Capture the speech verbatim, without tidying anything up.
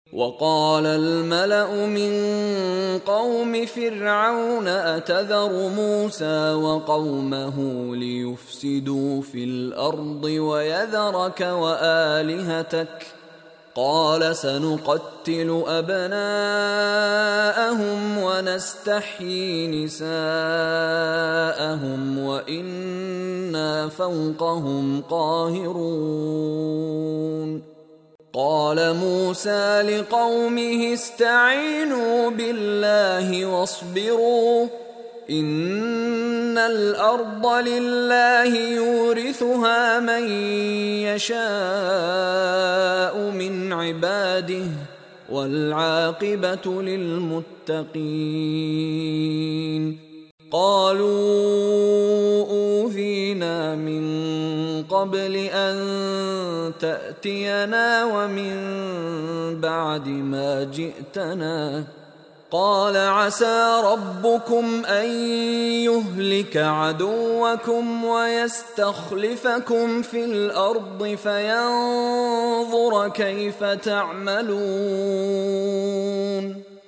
وقال الملأ من قوم فرعون أتذر موسى وقومه ليفسدوا في الأرض ويذرك وآلهتك قال سنقتل أبناءهم ونستحيي نساءهم وإنا فوقهم قاهرون. قال موسى لقومه استعينوا بالله واصبروا إن الأرض لله يورثها من يشاء من عباده والعاقبة للمتقين. قالوا أوذينا من قبل أن تأتينا ومن بعد ما جئتنا قال عسى ربكم أن يهلك عدوكم ويستخلفكم في الأرض فينظر كيف تعملون.